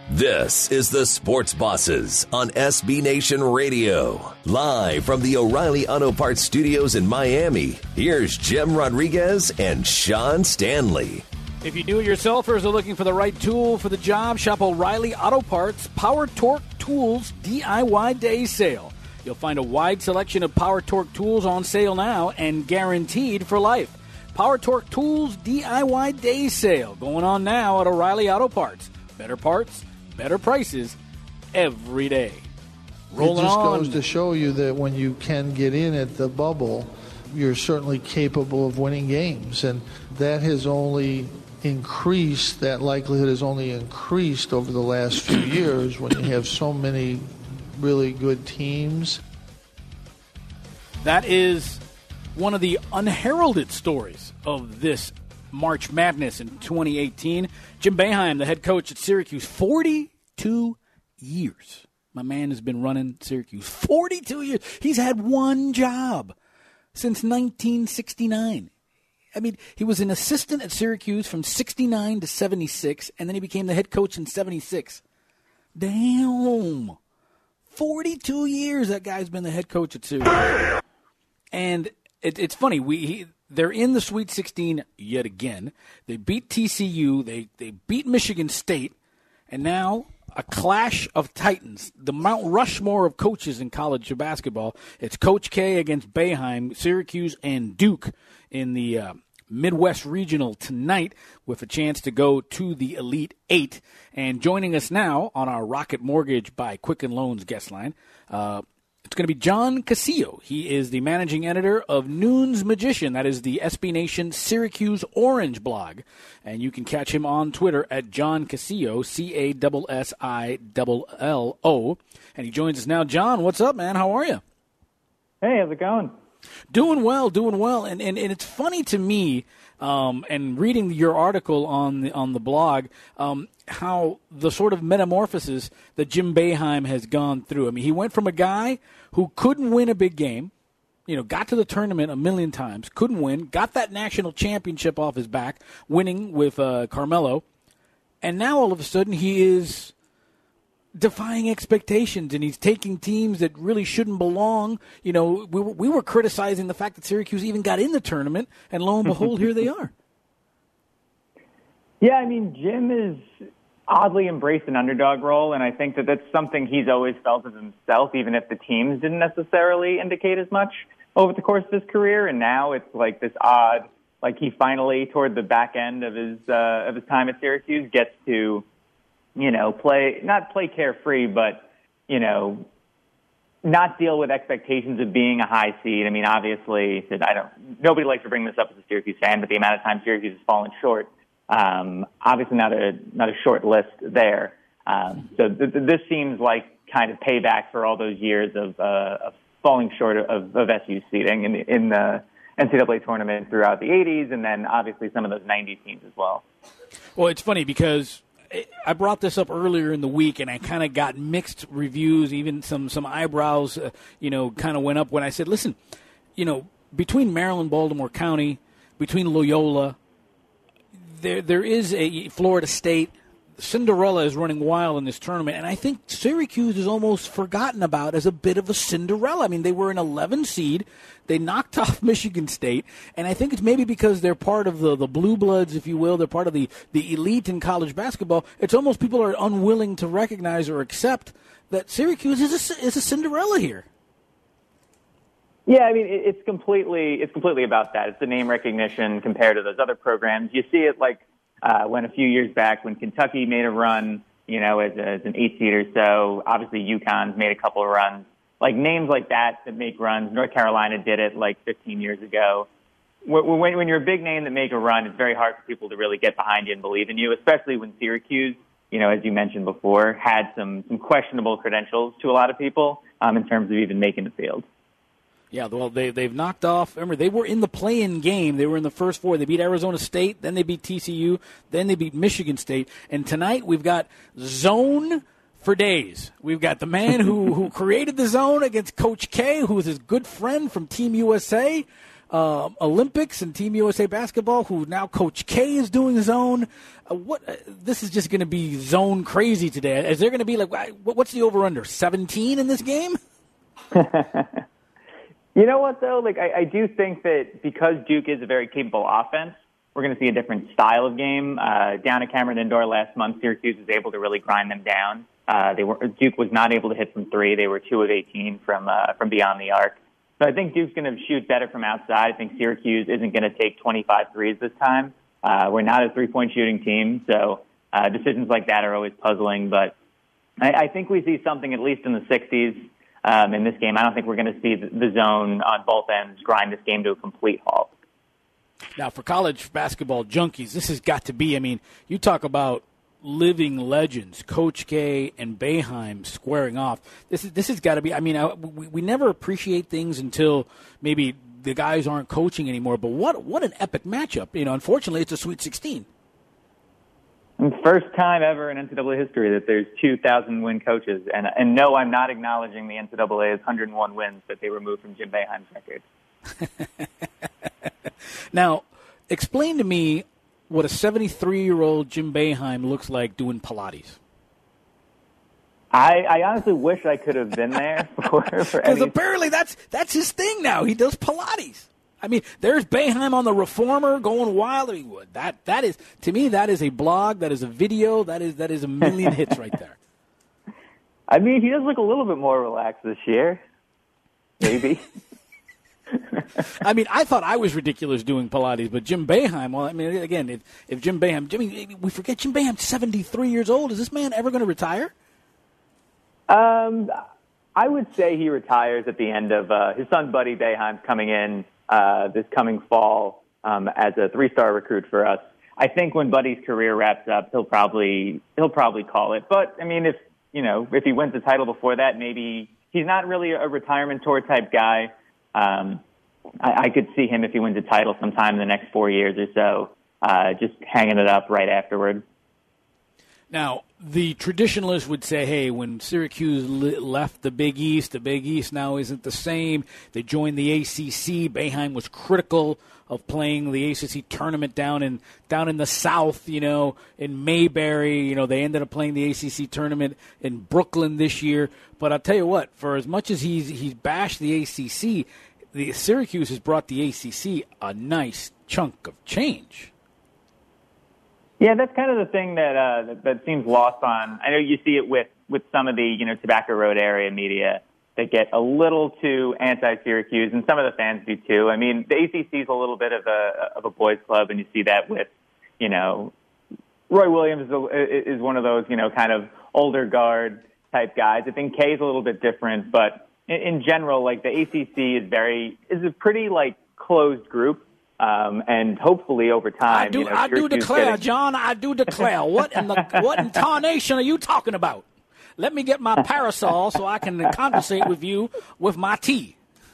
This is the Sports Bosses on SB Nation Radio. Live from the O'Reilly Auto Parts Studios in Miami, here's Jim Rodriguez and Sean Stanley. If you do-it-yourselfers are looking for the right tool for the job, shop O'Reilly Auto Parts Power Torque Tools DIY Day Sale. You'll find a wide selection of Power Torque tools on sale now and guaranteed for life. Power Torque Tools DIY Day Sale going on now at O'Reilly Auto Parts. Better parts, better prices every day. Rolling it just on. goes to show you that when you can get in at the bubble, you're certainly capable of winning games. And that has only increased, that likelihood has only increased over the last few years when you have so many really good teams. That is one of the unheralded stories of this March Madness in 2018. Jim Boeheim, the head coach at Syracuse, 42 years. My man has been running Syracuse 42 years. He's had one job since 1969. I mean, he was an assistant at Syracuse from 69 to 76, and then he became the head coach in 76. Damn. 42 years that guy's been the head coach at Syracuse. And it's funny. They're in the Sweet 16 yet again. They beat TCU. They beat Michigan State. And now a clash of titans, the Mount Rushmore of coaches in college basketball. It's Coach K against Boeheim, Syracuse, and Duke in the Midwest Regional tonight with a chance to go to the Elite Eight. And joining us now on our Rocket Mortgage by Quicken Loans guest line, it's going to be John Casillo. He is the managing editor of Noon's Magician. That is the SB Nation Syracuse Orange blog. And you can catch him on Twitter at John Casillo, Cassillo. And he joins us now. John, what's up, man? How are you? Hey, how's it going? Doing well. And it's funny to me, and reading your article on the blog, how the sort of metamorphosis that Jim Boeheim has gone through. I mean, he went from a guy who couldn't win a big game, got to the tournament a million times, couldn't win, got that national championship off his back, winning with Carmelo, and now all of a sudden he is defying expectations, and he's taking teams that really shouldn't belong. We were criticizing the fact that Syracuse even got in the tournament, and lo and behold, here they are. Yeah, I mean, Jim is oddly embraced an underdog role, and I think that that's something he's always felt of himself, even if the teams didn't necessarily indicate as much over the course of his career. And now it's like this odd, like he finally, toward the back end of his time at Syracuse, gets to, not play carefree, but, not deal with expectations of being a high seed. I mean, obviously, nobody likes to bring this up as a Syracuse fan, but the amount of time Syracuse has fallen short, obviously not a short list there. So this seems like kind of payback for all those years of falling short of SU seeding in the NCAA tournament throughout the 80s, and then obviously some of those 90s teams as well. Well, it's funny because I brought this up earlier in the week, and I kind of got mixed reviews, even some eyebrows, kind of went up when I said, listen, between Maryland, Baltimore County, between Loyola, there is a Florida State. Cinderella is running wild in this tournament, and I think Syracuse is almost forgotten about as a bit of a Cinderella. I mean, they were an 11 seed. They knocked off Michigan State, and I think it's maybe because they're part of the blue bloods, if you will. They're part of the elite in college basketball. It's almost people are unwilling to recognize or accept that Syracuse is a Cinderella here. Yeah, I mean, it's completely about that. It's the name recognition compared to those other programs. You see it like when a few years back when Kentucky made a run, as an 8 seed or so. Obviously, UConn's made a couple of runs. Like names like that make runs. North Carolina did it like 15 years ago. When you're a big name that make a run, it's very hard for people to really get behind you and believe in you, especially when Syracuse, as you mentioned before, had some questionable credentials to a lot of people in terms of even making the field. Yeah, well, they've knocked off. Remember, they were in the play-in game. They were in the first four. They beat Arizona State, then they beat TCU, then they beat Michigan State. And tonight we've got zone for days. We've got the man who created the zone against Coach K, who is his good friend from Team USA. Olympics and Team USA basketball, who now Coach K is doing zone. This is just going to be zone crazy today. Is there going to be what's the over-under, 17 in this game? You know what, though? I do think that because Duke is a very capable offense, we're going to see a different style of game. Down at Cameron Indoor last month, Syracuse was able to really grind them down. Duke was not able to hit from three. They were 2 of 18 from beyond the arc. So I think Duke's going to shoot better from outside. I think Syracuse isn't going to take 25 threes this time. We're not a three-point shooting team, so decisions like that are always puzzling. But I think we see something at least in the 60s in this game. I don't think we're going to see the zone on both ends grind this game to a complete halt. Now, for college basketball junkies, this has got to be, you talk about living legends, Coach K and Boeheim squaring off. This has got to be, we never appreciate things until maybe the guys aren't coaching anymore, but what an epic matchup. Unfortunately, it's a Sweet 16. First time ever in NCAA history that there's 2,000-win coaches. And no, I'm not acknowledging the NCAA's 101 wins that they removed from Jim Boeheim's record. Now, explain to me what a 73-year-old Jim Boeheim looks like doing Pilates. I honestly wish I could have been there for because apparently that's his thing now. He does Pilates. There's Boeheim on the Reformer going wild. That is, to me, that is a blog, that is a video, that is a million hits right there. He does look a little bit more relaxed this year. Maybe. I thought I was ridiculous doing Pilates, but Jim Boeheim, again, if Jim Boeheim, we forget Jim Boeheim's 73 years old. Is this man ever going to retire? I would say he retires at the end of his son, Buddy Boeheim's coming in this coming fall as a 3-star recruit for us. I think when Buddy's career wraps up, he'll probably call it. But if he wins the title before that, maybe he's not really a retirement tour type guy. I could see him if he wins a title sometime in the next 4 years or so, just hanging it up right afterward. Now, the traditionalists would say, hey, when Syracuse left the Big East now isn't the same. They joined the ACC. Boeheim was critical of playing the ACC tournament down in the South, in Mayberry. They ended up playing the ACC tournament in Brooklyn this year. But I'll tell you what, for as much as he's bashed the ACC, the Syracuse has brought the ACC a nice chunk of change. Yeah, that's kind of the thing that seems lost on. I know you see it with some of the Tobacco Road area media that get a little too anti-Syracuse, and some of the fans do too. The ACC is a little bit of a boys' club, and you see that with Roy Williams is one of those kind of older guard type guys. I think Kay is a little bit different, but in general, the ACC is a pretty closed group. And hopefully over time, I do declare, John. I do declare. What in tarnation are you talking about? Let me get my parasol so I can conversate with you with my tea.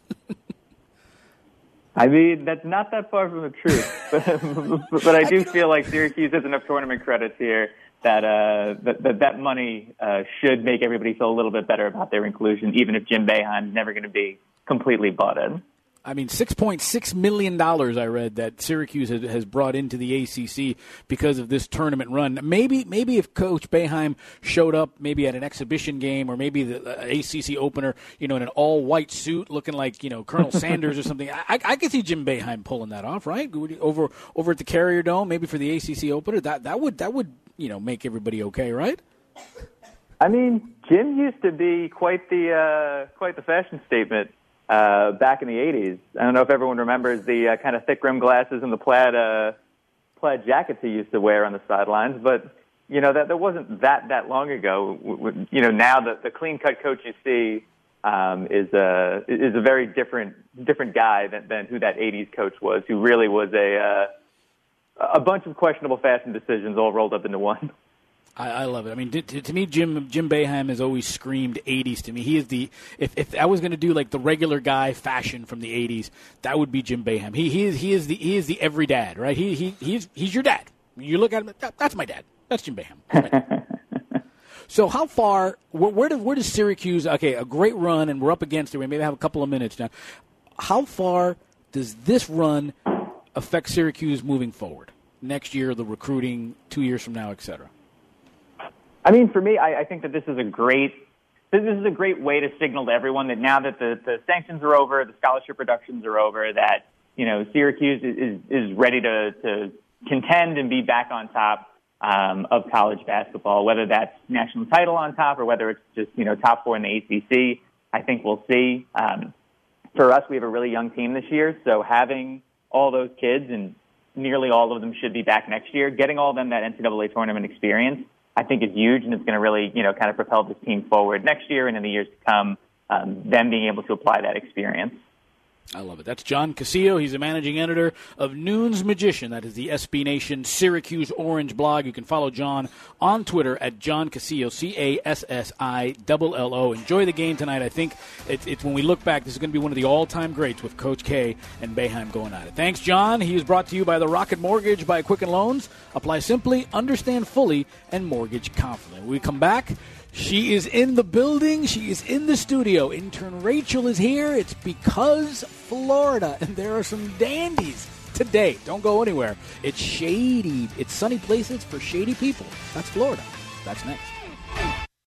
That's not that far from the truth, but I do feel like Syracuse has enough tournament credits here that money should make everybody feel a little bit better about their inclusion, even if Jim Boeheim is never going to be completely bought in. $6.6 million I read that Syracuse has brought into the ACC because of this tournament run. Maybe if Coach Boeheim showed up maybe at an exhibition game or maybe the ACC opener, in an all-white suit looking like, Colonel Sanders or something, I could see Jim Boeheim pulling that off, right? Over at the Carrier Dome, maybe for the ACC opener. That would make everybody okay, right? Jim used to be quite the fashion statement. Back in the 80s. I don't know if everyone remembers the kind of thick rim glasses and the plaid jackets he used to wear on the sidelines, but that wasn't that long ago. Now the clean cut coach you see is a very different guy than who that 80s coach was, who really was a bunch of questionable fashion decisions all rolled up into one. I love it. To me, Jim Boeheim has always screamed 80s to me. He is if I was going to do the regular guy fashion from the 80s, that would be Jim Boeheim. He is the every dad, right? He's your dad. You look at him, that's my dad. That's Jim Boeheim. So how far? Where does Syracuse? Okay, a great run, and we're up against it. We maybe have a couple of minutes now. How far does this run affect Syracuse moving forward? Next year, the recruiting, 2 years from now, et cetera? I mean, for me, I think that this is a great way to signal to everyone that now that the sanctions are over, the scholarship reductions are over, that, you know, Syracuse is ready to contend and be back on top of college basketball, whether that's national title on top or whether it's just, you know, top 4 in the ACC. I think we'll see. For us, we have a really young team this year, so having all those kids, and nearly all of them should be back next year, getting all of them that NCAA tournament experience, I think is huge, and it's going to really, you know, kind of propel this team forward next year and in the years to come, them being able to apply that experience. I love it. That's John Casillo. He's the managing editor of Noon's Magician. That is the SB Nation Syracuse Orange blog. You can follow John on Twitter at John Casillo, Cassillo. Enjoy the game tonight. I think it's when we look back, this is going to be one of the all-time greats with Coach K and Boeheim going at it. Thanks, John. He is brought to you by the Rocket Mortgage by Quicken Loans. Apply simply, understand fully, and mortgage confidently. When we come back, she is in the building. She is in the studio. Intern Rachel is here. It's because Florida, and there are some dandies today. Don't go anywhere. It's shady. It's sunny places for shady people. That's Florida. That's next.